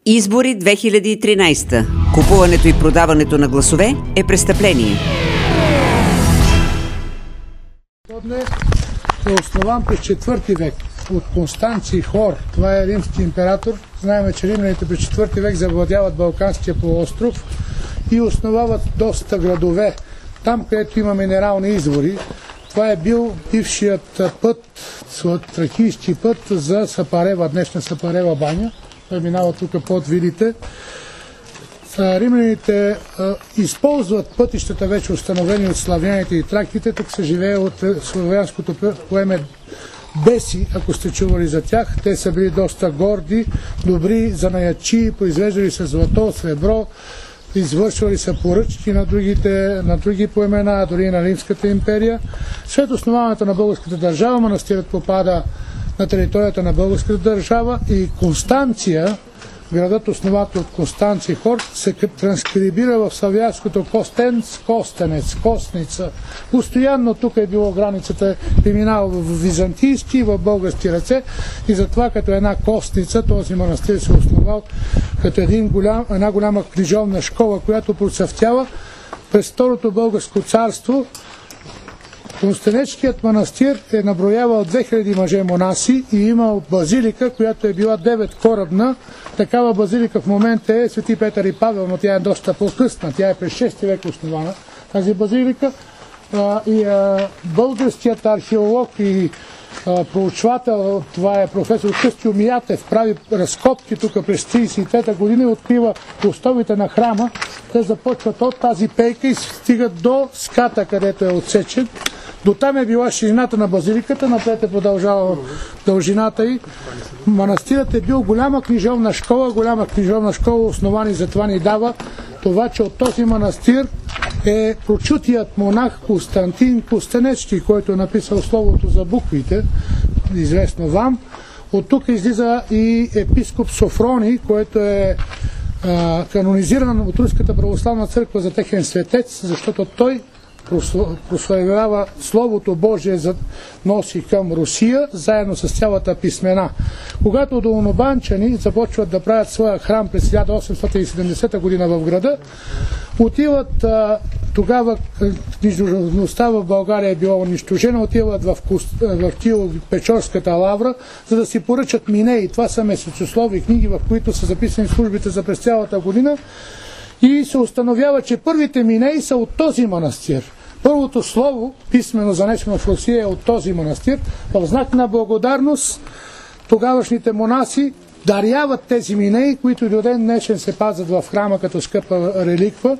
Избори 2013. Купуването и продаването на гласове е престъпление. Е основан през 4 век от Констанций Хор. Това е римски император. Знаем, че римляните през 4 век завладяват Балканския полуостров и основават доста градове. Там, където има минерални извори. Това е бил бившият път, тракийски път за Сапарева, днешна Сапарева баня. Той минава тук под вилите. Римляните използват пътищата, вече установени от славяните и траките. Тук се живее от славянското племе Беси, ако сте чували за тях. Те са били доста горди, добри занаятчии, произвеждали са злато, сребро, извършвали са поръчки на други племена, дори на Римската империя. След основаването на българската държава, манастирът попада на територията на българската държава и Констанция, градът основател от Констанций Хор, се транскрибира в славянското Костенц, Костенец, Костница. Постоянно тук е било границата, преминава в византийски и в български ръце и затова като една костница този манастир се основал като една голяма книжовна школа, която процъфтява през Второто българско царство. Константинечкият манастир е наброявал 2000 мъже монаси и имал базилика, която е била 9-корабна. Такава базилика в момента е Свети Петър и Павел, но тя е доста по-късна. Тя е през 6 век основана, тази базилика. Българският археолог и проучвател, това е професор Къстю Миятев, прави разкопки тук през 1933 година и открива основите на храма. Те започват от тази пейка и стигат до ската, където е отсечен. До там е била ширината на базиликата, напред е продължава дължината й. Манастирът е бил голяма книжовна школа, основани за това ни дава това, че от този манастир е прочутият монах Константин Костенечки, който е написал словото за буквите, известно вам. От тук излиза и епископ Софроний, който е канонизиран от Руската православна църква за техен светец, защото той прославява Словото Божие, носи към Русия, заедно с цялата писмена. Когато долнобанчани започват да правят своя храм през 1870 година в града, отиват тогава книжността в България е била унищожена, отиват в Киево-Печорската лавра, за да си поръчат минеи. Това са месецослови книги, в които са записани службите за през цялата година. И се установява, че първите минеи са от този манастир. Първото слово, писмено занесено в Русия, е от този манастир. В знак на благодарност тогавашните монаси даряват тези минеи, които до ден днешен се пазят в храма като скъпа реликва.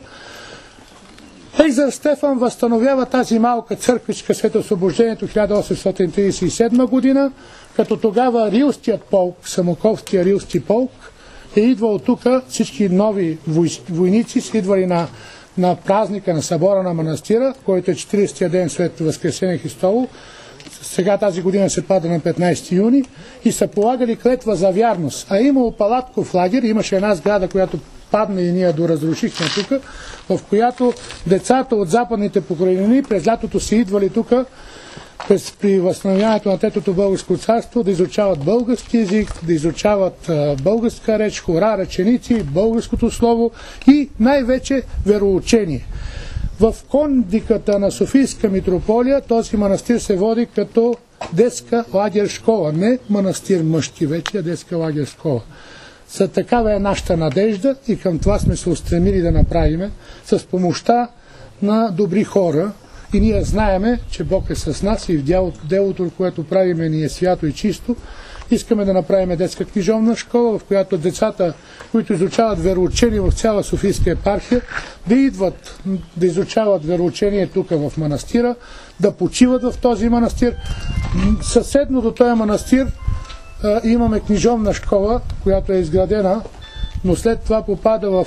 Екзар Стефан възстановява тази малка църквичка след освобождението 1837 година, като тогава рилският полк, Самоковския рилски полк, е идвал тук, всички нови войници са идвали на празника на събора на манастира, който е 40-я ден след Възкресение Христово. Сега тази година се пада на 15 юни и са полагали клетва за вярност. А имало палатков лагер, имаше една сграда, която падна и ние доразрушихме тук, в която децата от западните покрайнини през лятото са идвали тук при възстановяването на Третото българско царство да изучават български език, да изучават българска реч, хора, реченици, българското слово и най-вече вероучение. В кондиката на Софийска митрополия този манастир се води като детска лагер школа. Не манастир мъжки вече, а детска лагер школа. За такава е нашата надежда и към това сме се устремили да направим с помощта на добри хора. И ние знаеме, че Бог е с нас и в делото, което правиме, ни е свято и чисто. Искаме да направим детска книжовна школа, в която децата, които изучават вероучение в цяла Софийска епархия, да идват да изучават вероучение тук в манастира, да почиват в този манастир. Съседно до този манастир имаме книжовна школа, която е изградена, но след това попада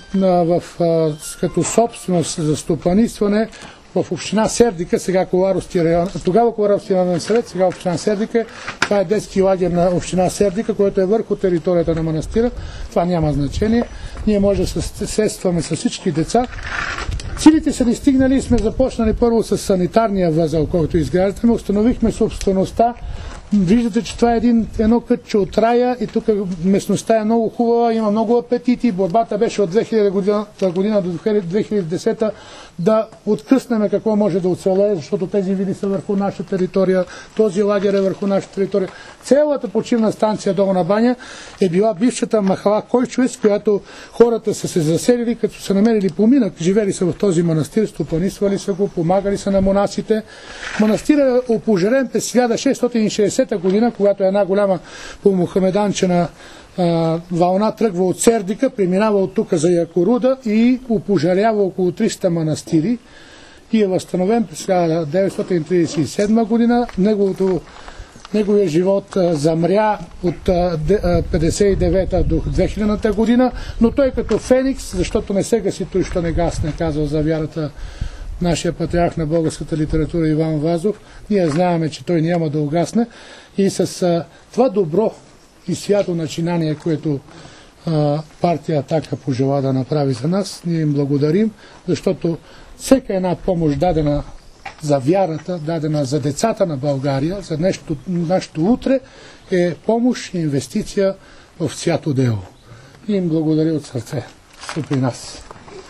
като собственост за стопанисване в община Сердика, сега Коларовски район, тогава Коларовски районен съвет, сега община Сердика. Това е детски лагер на община Сердика, който е върху територията на манастира. Това няма значение. Ние може да се сестваме с всички деца. Целите са ни стигнали и сме започнали първо с санитарния възел, който изграждаме. Установихме собствеността Виждате, че това е едно кътче от рая и тук местността е много хубава, има много апетити. Борбата беше от 2000 година до 2010 да откъснем какво може да оцелее, защото тези види са върху наша територия, този лагер е върху наша територия. Цялата почивна станция Долна баня е била бившата махала Койчовец, която хората са се заселили, като са намерили поминък. Живели са в този манастир, стопанисвали са го, помагали са на монасите. Манастирът е опожарен през 1660 година, когато една голяма по-мухамеданчена вълна тръгва от Сердика, преминава от тук за Якоруда и опожарява около 300 манастири и е възстановен през 1937 година. Неговия живот замря от 1959 до 2000 година, но той като феникс, защото не се гаси той, що не гасне, казал за вярата нашия патриарх на българската литература Иван Вазов. Ние знаем, че той няма да угасне и с това добро и свято начинание, което партия Атака пожела да направи за нас, ние им благодарим, защото всяка една помощ дадена за вярата, дадена за децата на България, за нашето утре, е помощ и инвестиция в свято дело. И им благодаря от сърце. При нас.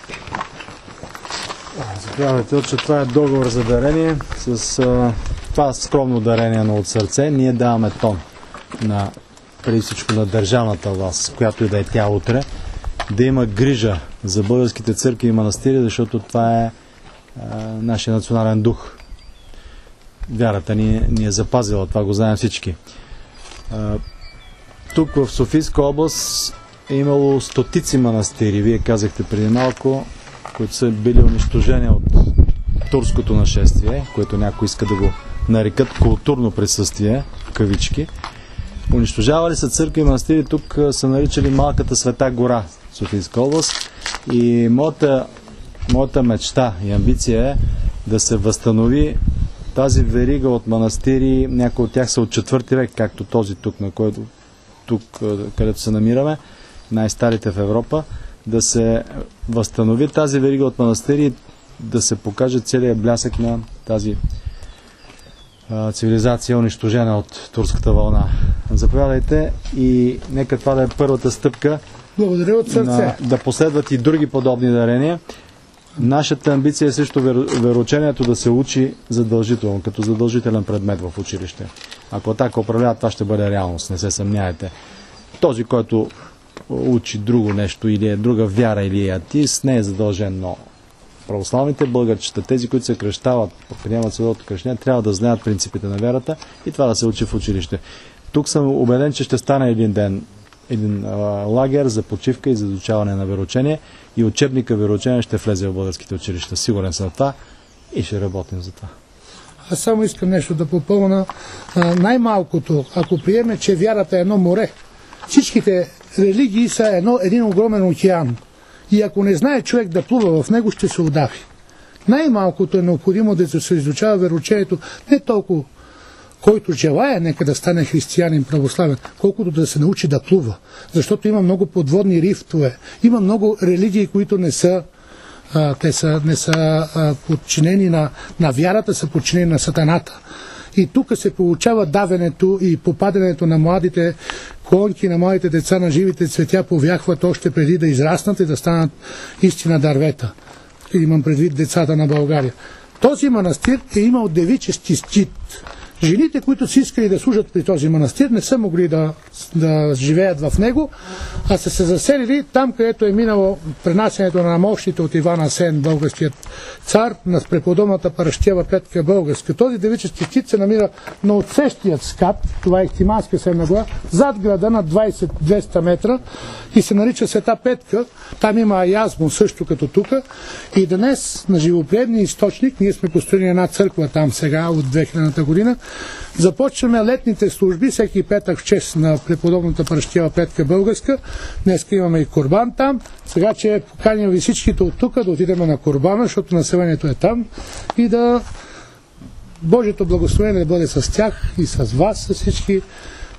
Заповядайте, че това е договор за дарение. С това скромно дарение на от сърце ние даваме тон на преди всичко на държавната власт, която и да е тя утре, да има грижа за българските църкви и манастири, защото това е нашия национален дух. Вярата ни е запазила, това го знаем всички. Тук в Софийска област е имало стотици манастири, вие казахте преди малко, които са били унищожени от турското нашествие, което някой иска да го нарекат културно присъствие, в кавички. Унищожавали са църкви и манастири, тук са наричали Малката Света гора, Софийска област. И моята мечта и амбиция е да се възстанови тази верига от манастири, някои от тях са от 4 век, както този тук, на който тук, където се намираме, най-старите в Европа, да се възстанови тази верига от манастири, да се покаже целият блясък на тази цивилизация, унищожена от турската вълна. Заповядайте и нека това да е първата стъпка. Благодаря от сърце. Да последват и други подобни дарения. Нашата амбиция е също вероучението да се учи задължително, като задължителен предмет в училище. Ако така управлява, това ще бъде реалност, не се съмняйте. Този, който учи друго нещо или е друга вяра или е атеист, не е задължен, но православните българчета, тези, които се кръщават, приемат световното кръщение, трябва да знаят принципите на вярата и това да се учи в училище. Тук съм убеден, че ще стане един лагер за почивка и за изучаване на вероучение и учебника вероучение ще влезе в българските училища. Сигурен съм в това и ще работим за това. Аз само искам нещо да попълна. Най-малкото, ако приеме, че вярата е едно море, всичките религии са един огромен океан. И ако не знае човек да плува в него, ще се удави. Най-малкото е необходимо да се изучава вероучението не толкова който желая, нека да стане християнин православен, колкото да се научи да плува. Защото има много подводни рифтове. Има много религии, които не са подчинени на вярата, са подчинени на сатаната. И тук се получава давенето и попадането на младите клонки, на младите деца, на живите цветя повяхват още преди да израснат и да станат истина дървета. Имам предвид децата на България. Този манастир е имал девически щит. Жените, които си искали да служат при този манастир, не са могли да живеят в него, а са се заселили там, където е минало пренасенето на мощите от Иван Асен, българският цар, на преподобната Паращева Петка българска. Този девически щит се намира на отсещият скат, това е Ихтиманска седна гора, зад града на 20-200 метра и се нарича Света Петка. Там има аязмо също като тук. И днес на живоприемния източник, ние сме построили една църква там сега от 2000 година, започваме летните служби всеки петък в чест на преподобната Паращева Петка българска. Днес имаме и Курбан там. Сега, че поканим ви всичките от тук да отидем на Курбана, защото населението е там и да Божието благословение да бъде с тях и с вас, с всички.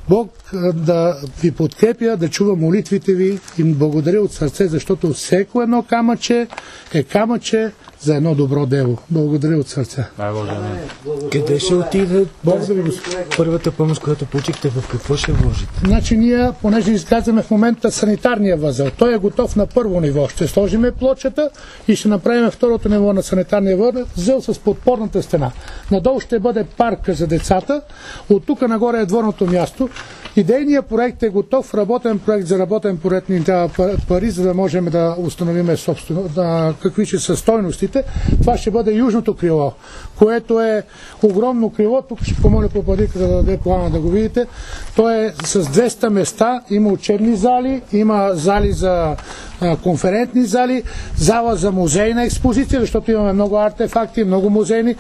Бог да ви подкрепя, да чува молитвите ви и благодаря от сърце, защото всеко едно камъче е камъче за едно добро дело. Благодаря от сърце. Къде ще отиде първата помощ, която получихте, в какво ще вложите? Значи ние, понеже изказваме в момента санитарния възел, той е готов на първо ниво. Ще сложиме плочата и ще направим второто ниво на санитарния възел с подпорната стена. Надолу ще бъде парка за децата, от тук нагоре е дворното място. Идейният проект е готов, работен проект ни дава пари, за да можем да установим собствено какви ще са стойностите. Това ще бъде южното крило, което е огромно крило. Тук ще помоля Попадика да даде плана да го видите. То е с 200 места, има учебни зали, има зали за конферентни зали, зала за музейна експозиция, защото имаме много артефакти, много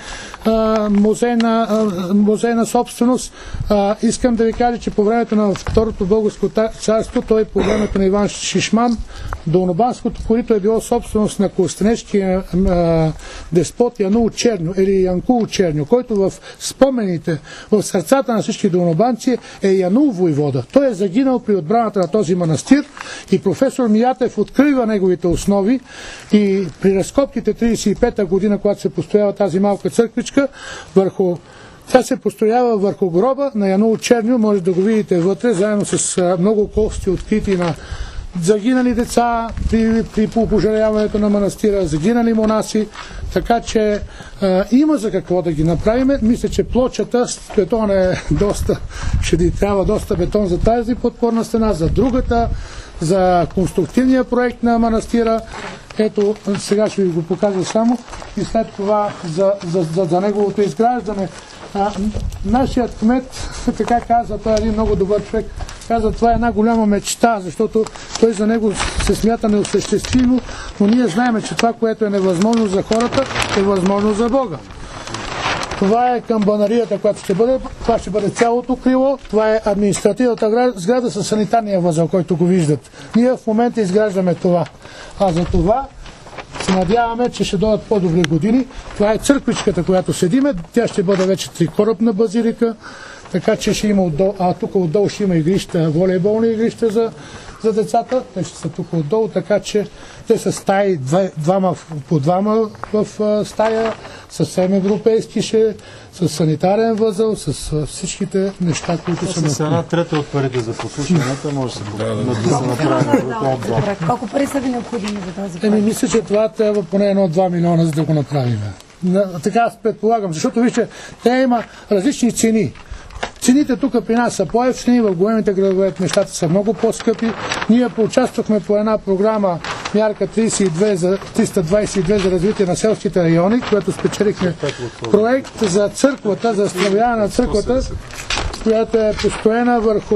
музейна собственост. Искам да ви кажа, че по времето на Второто българско царство, той по времето на Иван Шишман, Долнобанското корито е било собственост на костенечкия деспот Янул Черньо или Янкул Черньо, който в спомените, в сърцата на всички долнобанци е Янул войвода. Той е загинал при отбраната на този манастир и професор Миятев открива неговите основи и при разкопките 35-та година, когато се построява тази малка църквичка, тя се построява върху гроба на Янул Черньо, може да го видите вътре, заедно с много кости открити на загинали деца при пожаряването на манастира, загинали монаси, така че има за какво да ги направим. Мисля, че плочата с бетон е доста, ще ни трябва доста бетон за тази подпорна стена, за другата, за конструктивния проект на манастира. Ето, сега ще ви го покажа само и след това за неговото изграждане. Нашият кмет, така каза, той е един много добър човек, каза, това е една голяма мечта, защото той за него се смята неосъществимо, но ние знаем, че това, което е невъзможно за хората, е възможно за Бога. Това е камбанарията, която ще бъде, това ще бъде цялото крило, това е административната сграда с санитарния възел, който го виждат. Ние в момента изграждаме това. А за това се надяваме, че ще дойдат по-добри години. Това е църквичката, която седиме. Тя ще бъде вече трикорабна базилика, така че ще има отдолу, тук отдолу ще има игрища, волейболни игрища за децата. Те ще са тук отдолу, така че те са стаи, по двама в стая, съвсем европейски с санитарен възел, с всичките неща, които са с една трета от парите за послушаната може да се направи. Колко пари са ви необходими за този проект? Мисля, че това трябва поне 1-2 милиона, за да го направим. Така аз предполагам, защото вижте, те има различни цени. Цените тук при нас са по-евтини, в големите градове нещата са много по-скъпи. Ние поучаствахме по една програма мярка 322 за развитие на селските райони, което спечелихме проект за църквата, за възстановяване на църквата, която е построена върху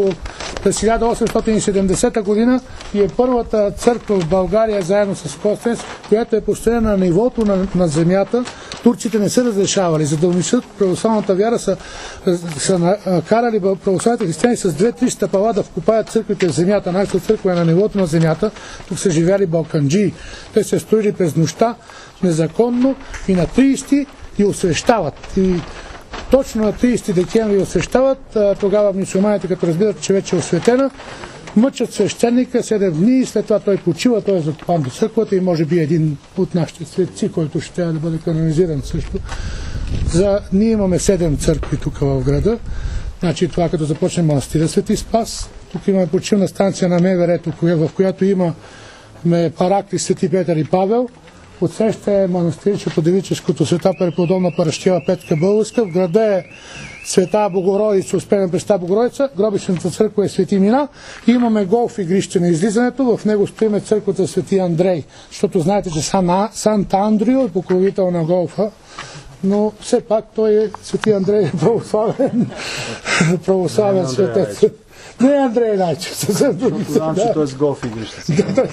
1870 година и е първата църква в България, заедно с Костенец, която е построена на нивото на земята. Турците не са разрешавали. За да унищат православната вяра са карали православните християни с 2-3 стъпала да вкопаят църквите в земята. Нашата църква е на нивото на земята. Тук са живяли балканджии. Те се строили през нощта незаконно и на 30 и освещават. И точно на 30 декември освещават, тогава мюсюлманите, като разбират, че вече е осветена, мъчат свещеника 7 дни и след това той почива, той е закопан до църквата и може би един от нашите светци, който ще трябва да бъде канонизиран също. Ние имаме 7 църкви тук в града. Значи това като започне манастира Свети Спас. Тук имаме почивна станция на МВР, в която имаме паракли Свети Петър и Павел. Отсреща е манастирчето девическото Света Преподобна Паращева Петка Българска. В града е Света Богородица, Успена Пресвета Богородица. Гробищната църква е Свети Мина. И имаме голф игрище на излизането. В него стоиме църквата Свети Андрей. Защото знаете, че Санта Андрио е покровител на голфа. Но все пак той е Свети Андрей православен светец. Не Андрей Найчев, съвсем други. Знам, че той е с голф игрище.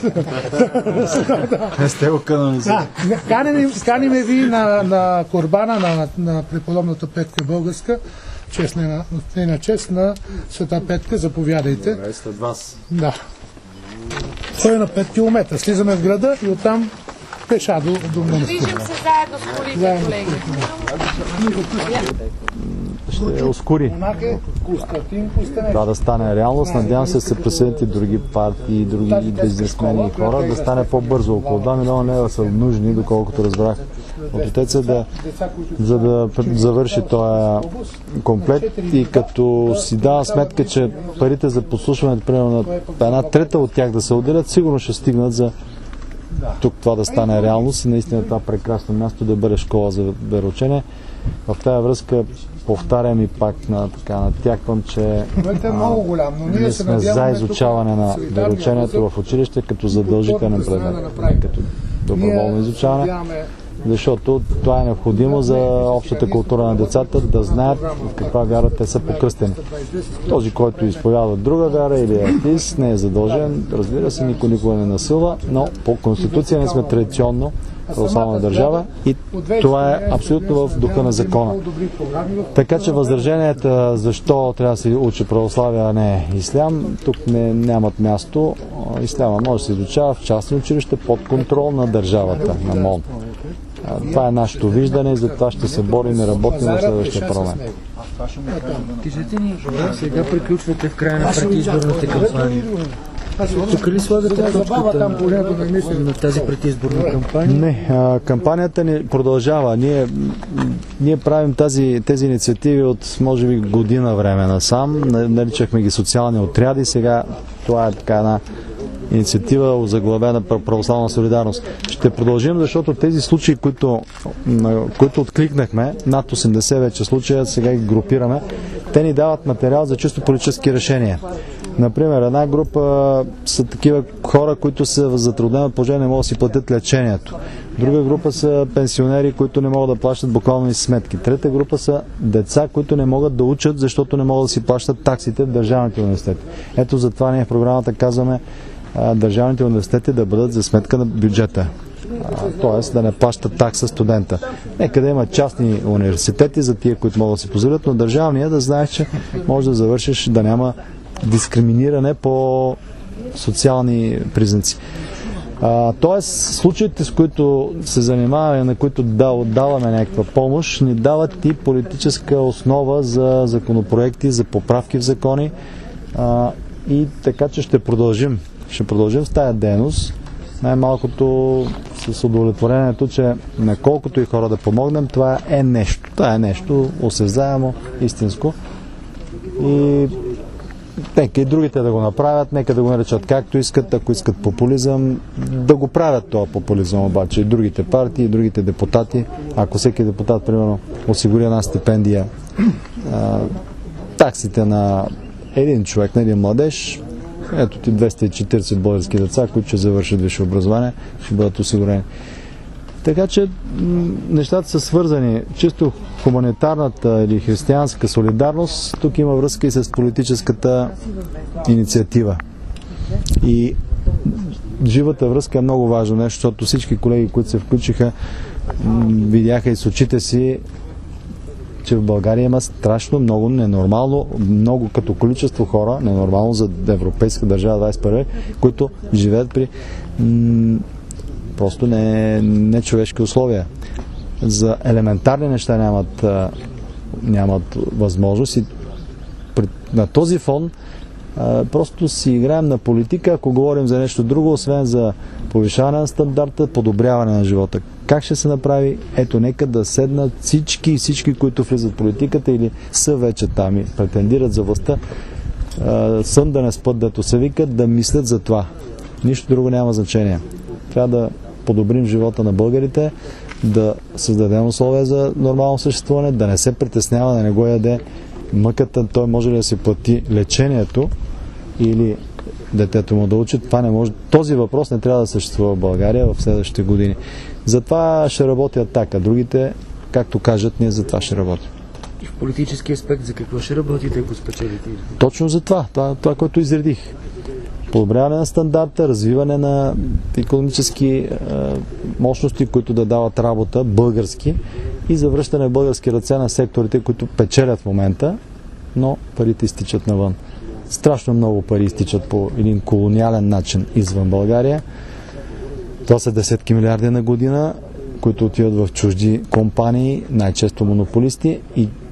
Не сте го канонизирали. Каниме ви на Корбана на преподобната Петка Българска, на чест на Света Петка, заповядайте. Добре, след вас. Да. Той е на 5 км. Слизаме в града и оттам пеша до манастира. Движим се заедно с колите, колеги. ще ускори това да стане реалност. Надявам се да се присъединят и други партии, други бизнесмени и хора, да стане по-бързо. Около 2 милиона лева са нужни, доколкото разбрах от отеца, за да завърши този комплект. И като си дава сметка, че парите за подслушването, примерно на 1/3 от тях да се отделят, сигурно ще стигнат за тук това да стане реалност и наистина това прекрасно място да бъде школа за вероучение. В тази връзка повтарям и пак натяквам, че ние сме за изучаване на вероучението в училище като задължителен предмет, не като доброволно изучаване, защото това е необходимо за общата култура на децата, да знаят в каква вяра те са покръстени. Този, който изповядва друга вяра или е атеист, не е задължен, разбира се, никой никога не насилва, но по Конституция не сме традиционно православна държава и това е абсолютно в духа на закона. Така че възраженията защо трябва да се учи православие, а не ислям, тук нямат място. Исляма може да се изучава в частни училища под контрол на държавата, на МОН. Това е нашето виждане и за това ще се борим и работим в следващия парламент. Кажете ни, сега приключвате в края на предизборната кампания. Тук ли слагате точката на тази предизборна кампания? Не, кампанията ни продължава. Ние правим тези инициативи от може би година време насам. Наричахме ги социални отряди. Сега това е така една инициатива озаглавена православна солидарност. Ще продължим, защото тези случаи, които откликнахме, над 80 вече случая, сега ги групираме, те ни дават материал за чисто политически решения. Например, една група са такива хора, които са в затруднено положение, не могат да си платят лечението. Друга група са пенсионери, които не могат да плащат буквално и сметки. Трета група са деца, които не могат да учат, защото не могат да си плащат таксите в държавните университети. Ето затова ние в програмата казваме държавните университети да бъдат за сметка на бюджета. Т.е. да не плащат такса студента. Нека да има частни университети за тия, които могат да си позволят, но държавния да знаеш, че може да завършиш, да няма дискриминиране по социални признаци. Тоест, случаите, с които се занимаваме, на които отдаваме някаква помощ, ни дават и политическа основа за законопроекти, за поправки в закони и така, че ще продължим. Ще продължим с тая дейност, най-малкото с удовлетворението, че на колкото и хора да помогнем, това е нещо. Това е нещо осезаемо, истинско. И нека и другите да го направят, нека да го наречат както искат, ако искат популизъм, да го правят този популизъм обаче и другите партии, и другите депутати. Ако всеки депутат, примерно, осигури една стипендия, таксите на един човек, на един младеж, ето ти 240 български деца, които ще завършат висше образование, ще бъдат осигурени. Така че нещата са свързани. Чисто хуманитарната или християнска солидарност, тук има връзка и с политическата инициатива. И живата връзка е много важно нещо, защото всички колеги, които се включиха, видяха и с очите си, че в България има страшно много ненормално, много като количество хора, ненормално за европейска държава 21, които живеят при просто не човешки условия. За елементарни неща нямат възможност и на този фон просто си играем на политика, ако говорим за нещо друго, освен за повишаване на стандарта, подобряване на живота. Как ще се направи? Ето, нека да седнат всички, които влизат в политиката или са вече там и претендират за властта, сън да не спът, дето се викат, да мислят за това. Нищо друго няма значение. Трябва да подобрим живота на българите, да създадем условия за нормално съществуване, да не се притеснява, да не го яде мъката, той може ли да си плати лечението или детето му да учи, това не може. Този въпрос не трябва да съществува в България в следващите години. Затова ще работи Атака. Другите, както кажат, ние за това ще работим. И в политически аспект за какво ще работите, ако спечелите? Точно за това. Това, което изредих. Подобряване на стандарта, развиване на икономически мощности, които да дават работа, български, и завръщане в български ръце на секторите, които печелят в момента, но парите изтичат навън. Страшно много пари изтичат по един колониален начин извън България. Това са десетки милиарди на година, които отиват в чужди компании, най-често монополисти, и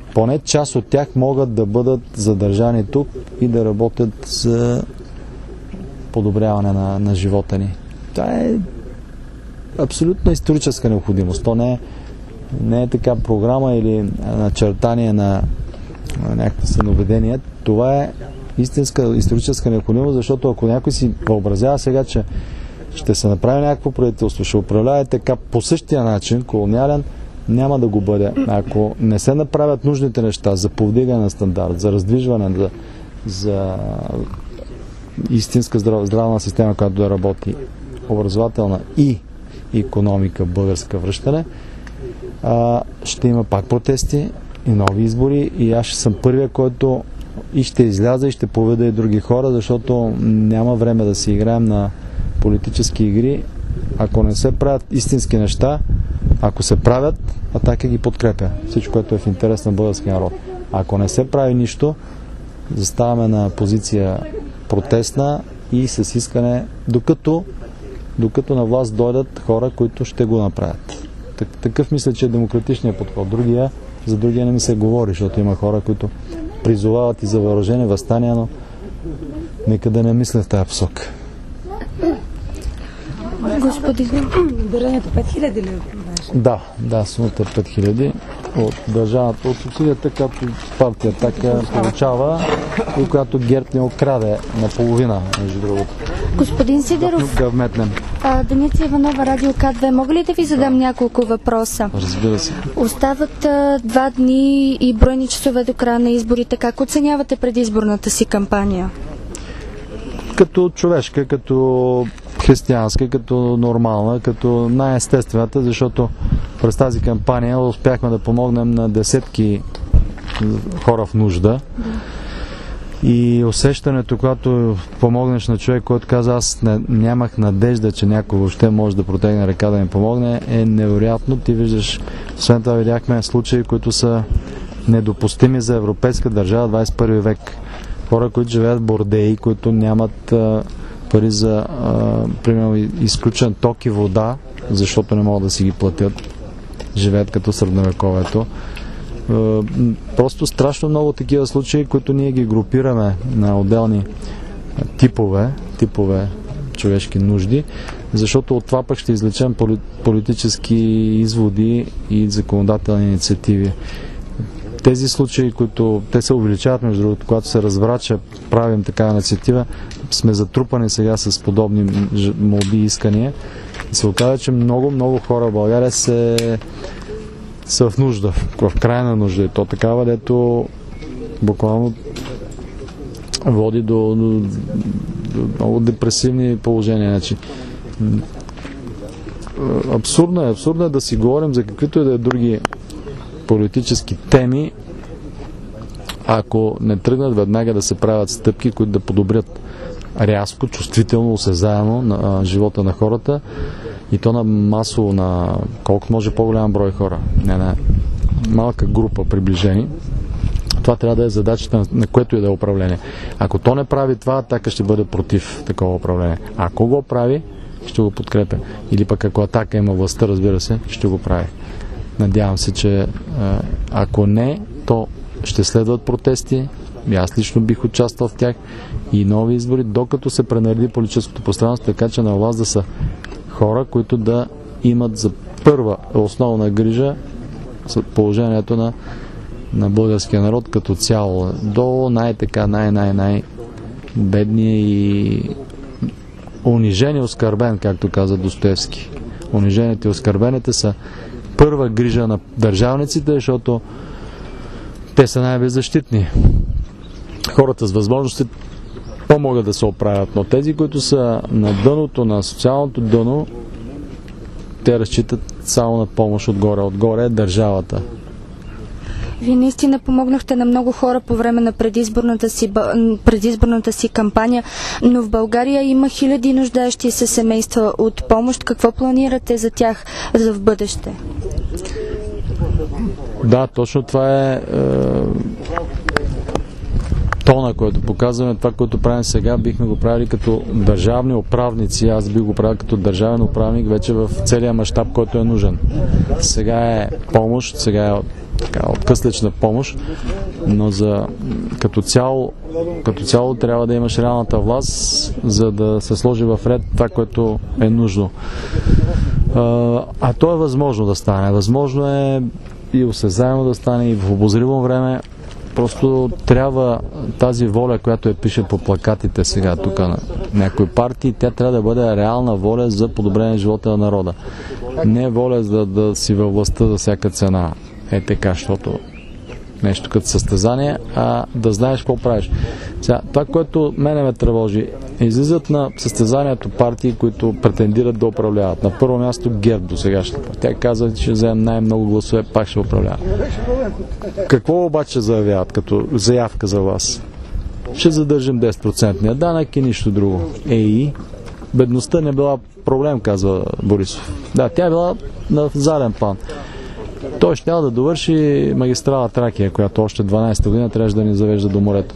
поне част от тях могат да бъдат задържани тук и да работят за подобряване на живота ни. Това е абсолютно историческа необходимост. То не е така програма или начертание на някакви съноведения. Това е истинска историческа необходимост, защото ако някой си въобразява сега, че ще се направи някакво правителство, ще управлява така по същия начин, колониален, няма да го бъде. Ако не се направят нужните неща за повдигане на стандарт, за раздвижване, за истинска здравна система, която да работи, образователна и икономика, българска връщане, ще има пак протести и нови избори и аз ще съм първия, който и ще изляза и ще поведа и други хора, защото няма време да си играем на политически игри. Ако не се правят истински неща, ако се правят, Атака ги подкрепя. Всичко, което е в интерес на българския народ. Ако не се прави нищо, заставаме на позиция протестна и с искане, докато на власт дойдат хора, които ще го направят. Такъв мисля, че е демократичният подход. За другия не ми се говори, защото има хора, които призовават и за въоръжение въстания, но нека да не мисля в тази посока. Господин, дарението 5000 ли беше? Да, сумата е 5000 от държавата, от субсидията, която партия Атака получава и която ГЕРБ не украде наполовина, между другото. Господин Сидеров, Деница Иванова, Радио К2, мога ли да ви задам няколко въпроса? Разбира се. Остават 2 дни и бройни часове до края на изборите. Как оценявате предизборната си кампания? Като човешка, като християнска, като нормална, като най-естествената, защото през тази кампания успяхме да помогнем на десетки хора в нужда. И усещането, когато помогнеш на човек, който каза, аз нямах надежда, че някой въобще може да протегне ръка да ми помогне, е невероятно. Ти виждаш, освен това видяхме случаи, които са недопустими за европейска държава 21 век. Хора, които живеят в бордеи, които нямат пари за, примерно, изключен ток и вода, защото не могат да си ги платят. Живеят като средновековието. Просто страшно много такива случаи, които ние ги групираме на отделни типове човешки нужди, защото от това пък ще излечем политически изводи и законодателни инициативи. Тези случаи, които те се увеличават, между другото, когато се разбра, че правим такава инициатива, сме затрупани сега с подобни молби и искания. И се оказа, че много хора в България са в нужда, в крайна нужда. И то такава, дето буквално води до много депресивни положения. Значи, абсурдно е да си говорим за каквито и да е други политически теми, ако не тръгнат веднага да се правят стъпки, които да подобрят рязко, чувствително, осезаемо на живота на хората и то на масово, на колкото може по-голям брой хора, не на малка група приближени. Това трябва да е задачата на което и да е управление. Ако то не прави това, Атака ще бъде против такова управление. Ако го прави, ще го подкрепя. Или пък ако Атака има властта, разбира се, ще го прави. Надявам се, че ако не, то ще следват протести. И аз лично бих участвал в тях и нови избори, докато се пренареди политическото пространство, така че на власт да са хора, които да имат за първа основна грижа положението на българския народ като цяло. До най-бедния и унижен и оскърбен, както каза Достоевски. Унижените и оскърбените са първа грижа на държавниците, защото те са най-беззащитни. Хората с възможности по-могат да се оправят, но тези, които са на дъното, на социалното дъно, те разчитат само на помощ отгоре. Отгоре е държавата. Вие наистина помогнахте на много хора по време на предизборната си кампания, но в България има хиляди нуждаещи се семейства от помощ. Какво планирате за тях за в бъдеще? Да, точно това е тона, който показваме. Това, което правим сега, бихме го правили като държавни управници. Аз бих го правил като държавен управник вече в целия мащаб, който е нужен. Сега е помощ, сега е откъслечна помощ, но като цяло трябва да имаш реалната власт, за да се сложи в ред това, което е нужно. А то е възможно да стане. Възможно е и осезаемо да стане, и в обозримо време. Просто трябва тази воля, която пише по плакатите сега тук на някои партии, тя трябва да бъде реална воля за подобрение на живота на народа. Не воля да си във властта за всяка цена. Така, защото нещо като състезание, а да знаеш какво правиш. Сега, това, което мене ме тревожи, излизат на състезанието партии, които претендират да управляват. На първо място ГЕРБ до сегашната. Тя казва, че ще вземем най-много гласове, пак ще управлява. Какво обаче заявяват като заявка за вас? Ще задържим 10% данък и нищо друго. Бедността не била проблем, казва Борисов. Да, тя е била на заден план. Той ще да довърши магистрала Тракия, която още 12-та година трябваше да ни завежда до морето.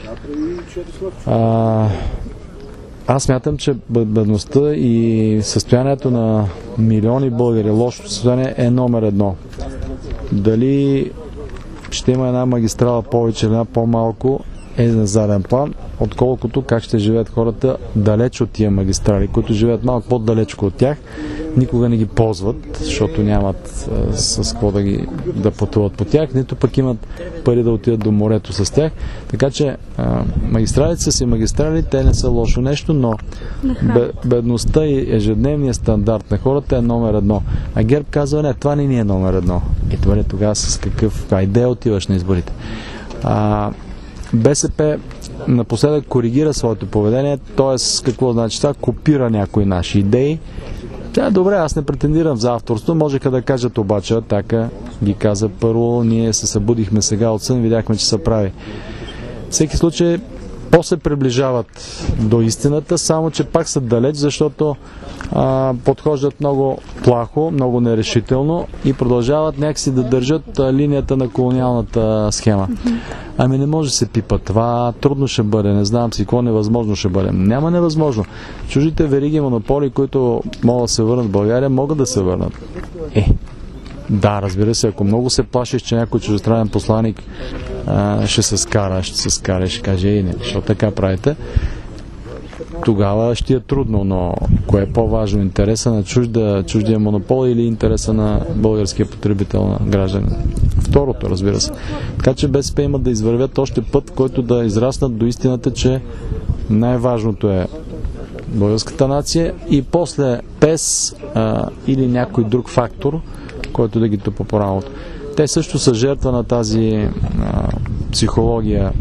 Аз смятам, че бедността и състоянието на милиони българи, лошото състояние е номер едно. Дали ще има една магистрала повече или една по-малко е на заден план, отколкото как ще живеят хората далеч от тия магистрали, които живеят малко по-далечко от тях, никога не ги ползват, защото нямат с какво да пътуват по тях, нито пък имат пари да отидат до морето с тях. Така че магистралите са си магистрали, те не са лошо нещо, но бедността и ежедневният стандарт на хората е номер едно. А ГЕРБ казва, не, това не ни е номер едно. И това тогава с каква идея отиваш на изборите? БСП напоследък коригира своето поведение, т.е. какво значи това? Копира някои наши идеи. Добре, аз не претендирам за авторство, можеха да кажат обаче, Атака ги каза първо, ние се събудихме сега от сън, видяхме, че са прави. Всеки случай, после приближават до истината, само че пак са далеч, защото подхождат много плахо, много нерешително и продължават някакси да държат линията на колониалната схема. Ами не може да се пипа това, трудно ще бъде, не знам си какво, невъзможно ще бъде. Няма невъзможно. Чуждите вериги монополи, които могат да се върнат в България, могат да се върнат. Да, разбира се, ако много се плашиш, че някой чуждестранен посланик ще се скара, ще каже не, защото така правите, тогава ще е трудно, но кое е по-важно? Интереса на чуждия монопол или интереса на българския потребител, на гражданин? Второто, разбира се. Така че БСП имат да извървят още път, който да израснат до истината, че най-важното е българската нация и после ПЕС или някой друг фактор, който да ги тупа по рамото. Те също са жертва на тази психология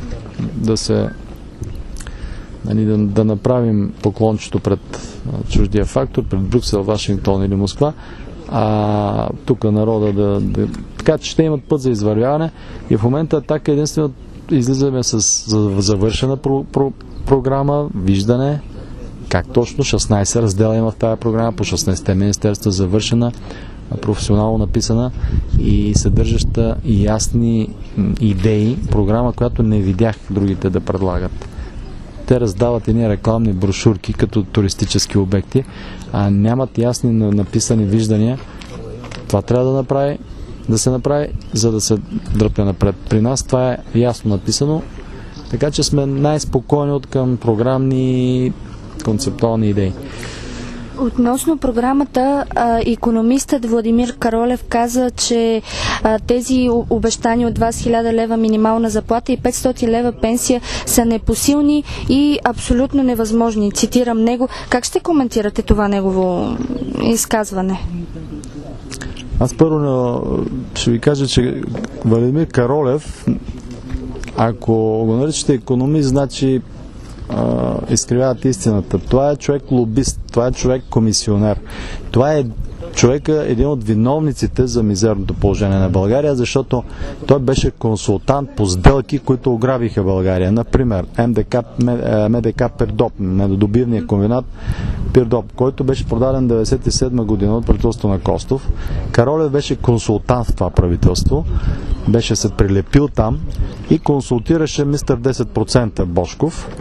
да направим поклончето пред чуждия фактор, пред Брюксел, Вашингтон или Москва, а тук народа така че ще имат път за извървяване и в момента Атака единствено излизаме с завършена програма, виждане, как точно 16 раздела има в тази програма, по 16 министерства, завършена, професионално написана и съдържаща ясни идеи, програма, която не видях другите да предлагат. Те раздават едни рекламни брошурки като туристически обекти, а нямат ясни написани виждания. Това трябва да се направи, за да се дръпне напред. При нас това е ясно написано, така че сме най-спокойни от към програмни концептуални идеи. Относно програмата, икономистът Владимир Каролев каза, че тези обещани от вас 1000 лева минимална заплата и 500 лева пенсия са непосилни и абсолютно невъзможни. Цитирам него. Как ще коментирате това негово изказване? Аз първо ще ви кажа, че Владимир Каролев, ако го наричате икономист, значи изкривяват истината. Това е човек лобист, това е човек комисионер. Това е човека, един от виновниците за мизерното положение на България, защото той беше консултант по сделки, които ограбиха България. Например, МДК Пирдоп, медодобивния комбинат Пирдоп, който беше продаден 1997 година от правителството на Костов. Каролев беше консултант в това правителство, беше се прилепил там и консултираше мистер 10% Божков,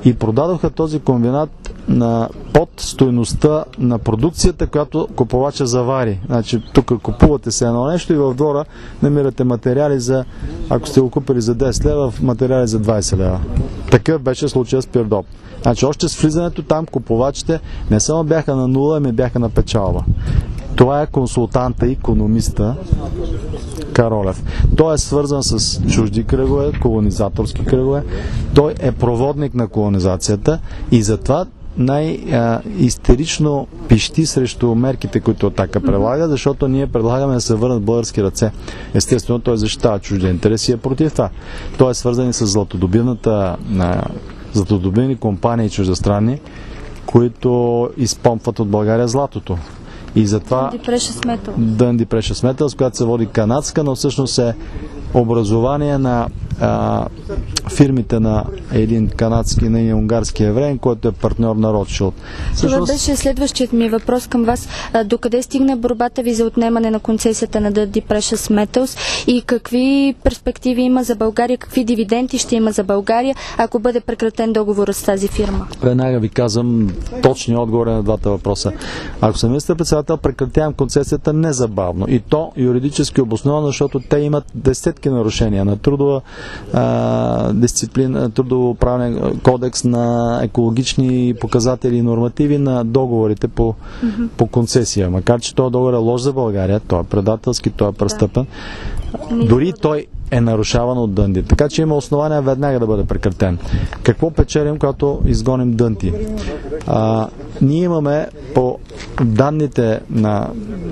и продадоха този комбинат под стойността на продукцията, която купувача завари. Значи, тук купувате се едно нещо и в двора намирате материали за, ако сте го купили за 10 лева, материали за 20 лева. Такъв беше случая с Пирдоп. Значи, още с влизането там купувачите не само бяха на нула, ами бяха на печалба. Това е консултанта и икономиста Каролев. Той е свързан с чужди кръгове, колонизаторски кръгове. Той е проводник на колонизацията и затова най-истерично пищи срещу мерките, които Атака предлага, защото ние предлагаме да се върнат български ръце. Естествено, той защитава чужди интереси и е против това. Той е свързан и с златодобивни компании чуждестранни, които изпомпват от България златото. И затова Dundee Precious Metals, която се води канадска, но всъщност е образование на фирмите на един канадски, на един унгарски евреин, който е партньор на Ротшилд. Това беше следващият ми въпрос към вас. Докъде стигна борбата ви за отнемане на концесията на Dundee Precious Metals и какви перспективи има за България, какви дивиденти ще има за България, ако бъде прекратен договорът с тази фирма? Веднага ви казвам точни отговори на двата въпроса. Ако съм министър-председател, прекратявам концесията незабавно. И то юридически обосновано, защото те имат десетки нарушения на трудова дисциплина, трудово-правен кодекс, на екологични показатели и нормативи на договорите по концесия. Макар че този договор е лош за България, той е предателски, той е престъпен. Дори той е нарушаван от Дънди. Така че има основания веднага да бъде прекратен. Какво печелим, когато изгоним Дънди? Ние имаме по данните на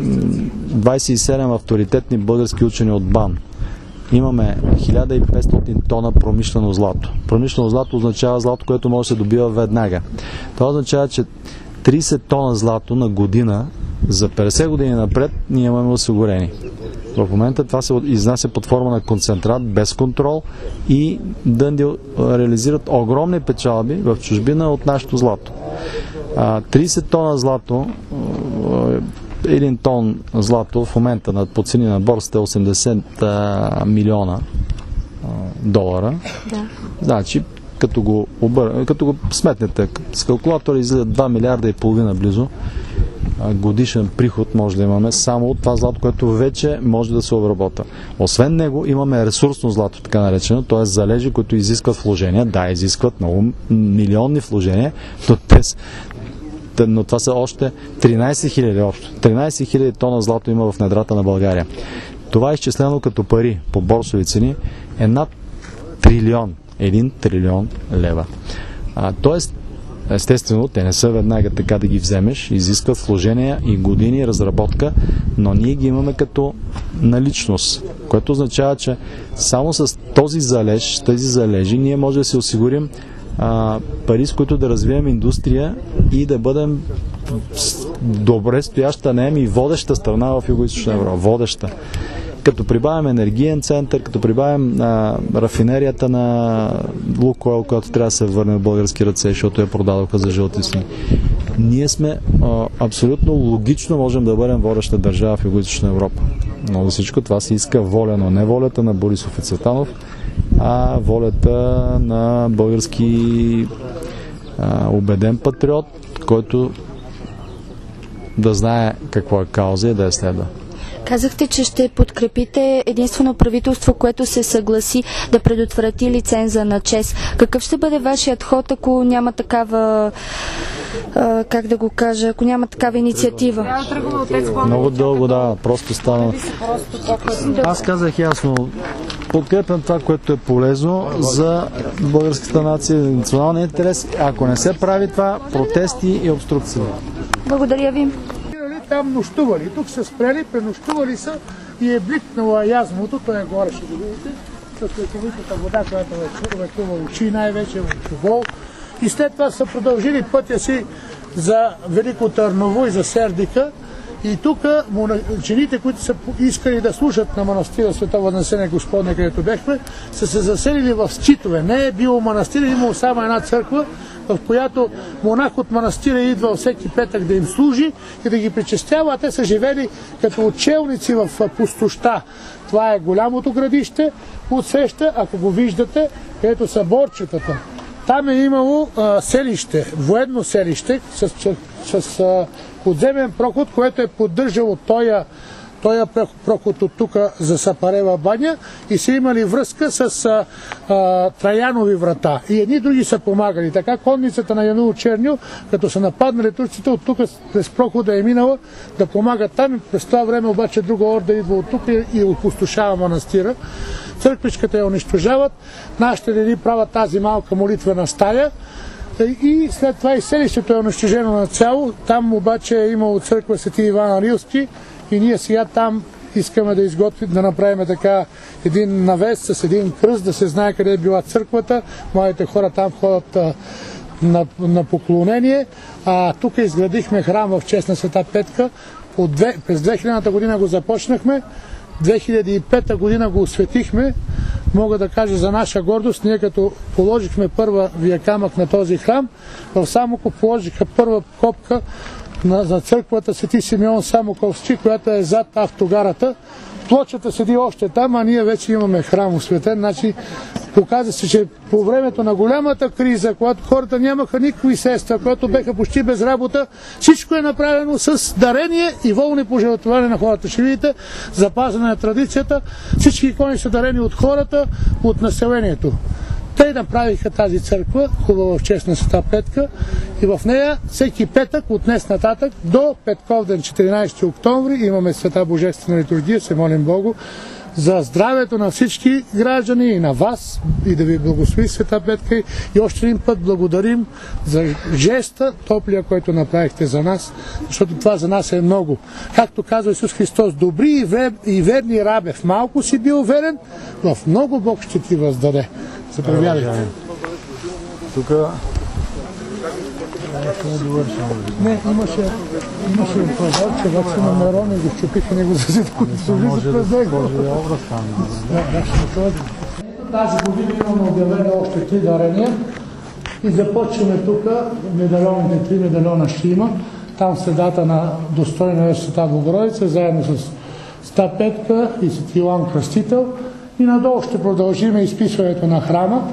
27 авторитетни български учени от БАН, имаме 1500 тона промишлено злато. Промишлено злато означава злато, което може да се добива веднага. Това означава, че 30 тона злато на година за 50 години напред ние имаме осигурени. В момента това се изнася под форма на концентрат, без контрол, и Дънди реализират огромни печалби в чужбина от нашето злато. 30 тона злато, 1 тон злато в момента по цени на борсата е 80 милиона долара. Да. Значи, като го сметнете с калкулатор, излиза 2 милиарда и половина близо годишен приход може да имаме само от това злато, което вече може да се обработа. Освен него имаме ресурсно злато, така наречено, т.е. залежи, които изискват вложения. Да, изискват много милионни вложения, но това са още 13 хиляди общо. 13 хиляди тона злато има в недрата на България. Това е изчислено като пари по борсови цени е над 1 трилион лева. Тоест, естествено, те не са веднага така да ги вземеш, изискват вложения и години разработка, но ние ги имаме като наличност, което означава, че само с този залеж, тези залежи, ние може да си осигурим пари, с които да развием индустрия и да бъдем добре стояща, не и водеща страна в Югоизточна Европа. Водеща. Като прибавим енергиен център, като прибавим рафинерията на Лукойл, която трябва да се върне в български ръце, защото я продадоха за жълти сни. Ние сме абсолютно логично можем да бъдем водеща държава в Югоизточна Европа. Но за всичко това се иска воля, но не волята на Борисов и Цветанов, а волята на български убеден патриот, който да знае какво е кауза и да я следва. Казахте, че ще подкрепите единствено правителство, което се съгласи да предотврати лиценза на ЧЕЗ. Какъв ще бъде вашият ход, ако няма такава, как да го кажа, ако няма такава инициатива? Много дълго, да, просто стана. Аз казах ясно, подкрепям това, което е полезно за българската нация, за националния интерес. Ако не се прави това, протести и обструкции. Благодаря ви. Там нощували, тук са спрели, пренощували са и е бликнала язмото, той е горе, ще го видите, с лековитата вода, която лекува очи, най-вече в Чубол. И след това са продължили пътя си за Велико Търново и за Сердика. И тук жените, които са искали да слушат на манастира Светова Насение Господне, където бехме, са се заселили в Считове. Не е било манастир, имало само една църква, в която монах от манастира идвал всеки петък да им служи и да ги причестява, а те са живели като учелници в пустоща. Това е голямото градище от Свеща, ако го виждате, където са борчетата. там е имало селище, военно селище с подземен проход, което е поддържало тоя проход от тук за Сапарева баня и са имали връзка с Траянови врата. И едни други са помагали. Така конницата на Янул Чернил, като са нападнали турците, от тук през прохода е минала да помагат там. През това време обаче друга орда идва от тук и опустошава манастира. Църквичката я унищожават. Нашите деди правят тази малка молитвена стая. И след това и селището е унищожено на цяло. Там обаче е имало църква Свети Иван Рилски и ние сега там искаме да изготвим, да направим така един навес с един кръст, да се знае къде е била църквата. Моите хора там ходят на поклонение. Тук изградихме храм в чест на Света Петка. През 2000-та година го започнахме. 2005 година го осветихме. Мога да кажа за наша гордост, ние като положихме първия камък на този храм, в Самоков положиха първа копка за църквата Свети Симеон Самоковски, която е зад автогарата. Плочата седи още там, а ние вече имаме храм осветен. Значи, показва се, че по времето на голямата криза, когато хората нямаха никакви средства, когато беха почти без работа, всичко е направено с дарение и волни пожертвования на хората. Ще видите, запазена на традицията, всички икони са дарени от хората, от населението. Те направиха тази църква, хубава в чест на Света Петка, и в нея всеки петък от днес нататък до Петковден 14 октомври имаме Света Божествена литургия, се молим Богу за здравето на всички граждани и на вас, и да ви благослови Света Петка, и още един път благодарим за жеста, топлия, който направихте за нас, защото това за нас е много. Както казва Исус Христос, добри и верни рабе, в малко си бил верен, в много Бог ще ти въздаде. Заповядайте. Тук не, имаше прозорче, вече на Мерон и го щупиха него за зид, които се влизат през него. Тази година имаме обявено още 3 дарения и започваме тук. Медальоните, 3 медальона ще има. Там следата на достойна Света Богородица, заедно с Света Петка и Свети Йоан Кръстител. И надолу ще продължим изписването на храма.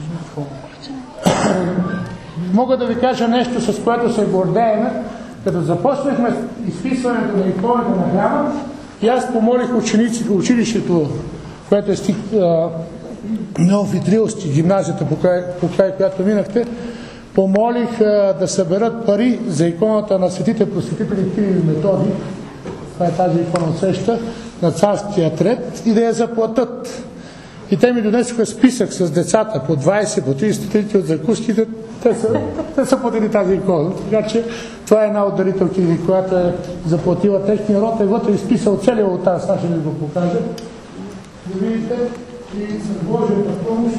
Мога да ви кажа нещо, с което се гордеем. Като започнахме изписването на иконите на храма, и аз помолих училището, което е Неофитрилски, гимназията, по която минахте, помолих да съберат пари за иконата на светите просветители Кирил и Методий. Това е тази икона отсреща на царския ред, и да я заплатят. И те ми донесоха списък с децата по 20, по 30 стотинки от закуските. Те са платили тази икона. Така че това е една от дарителки, която е заплатила техния род, е вътре изписал целия олтар. Сега ще ви го покажа. Да видите, и с Божията помощ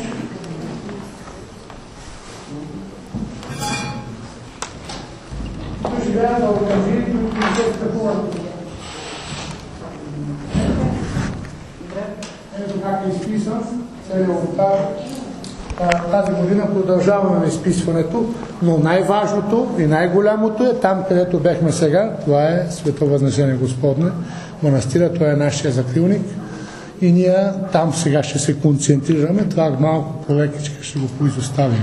живеят на организирани, които се страхуват. Ето как е изписан целият олтар. Тази година продължаваме изписването, но най-важното и най-голямото е там, където бехме сега. Това е Свето Възнесение Господне, манастира, това е нашия закрилник. И ние там сега ще се концентрираме, това малко по-лекичка ще го поизоставим.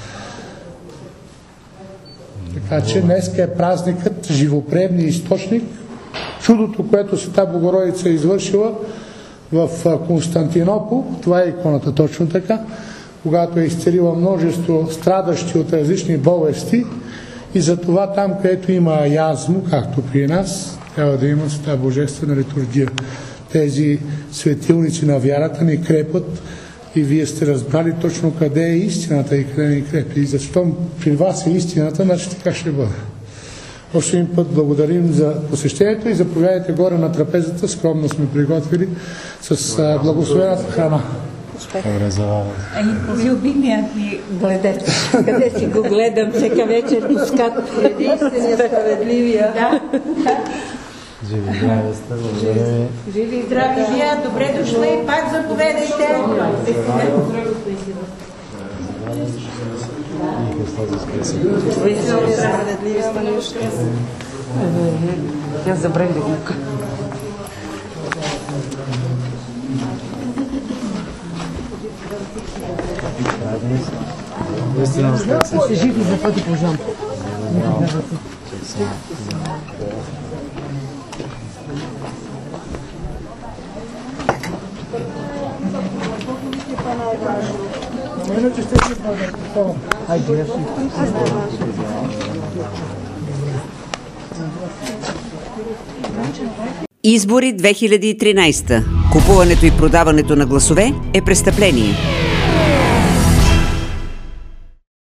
Така че днеска е празникът, живопредния източник, чудото, което Света Богородица е извършила в Константинопол, това е иконата точно така, когато е изцелила множество страдащи от различни болести, и затова там, където има язмо, както при нас, трябва да има Света Божествена литургия. Тези светилници на вярата ни крепят и вие сте разбрали точно къде е истината и къде ни крепи. И защото при вас е истината, значи така ще бъде. Още един път благодарим за посещението и заповядайте горе на трапезата. Скромно сме приготвили с благословената храна. Любимият ми гледач, къде си го гледам всека вечер, пускат единствения справедливия. Живи, здрави сте, благодаря ви. Живи и здрави вие, добре дошли и пак заповедайте. Аз забравих да го кажа. Наистина успех. Се жив и за пъти по жамп. Избори 2013. Купуването и продаването на гласове е престъпление.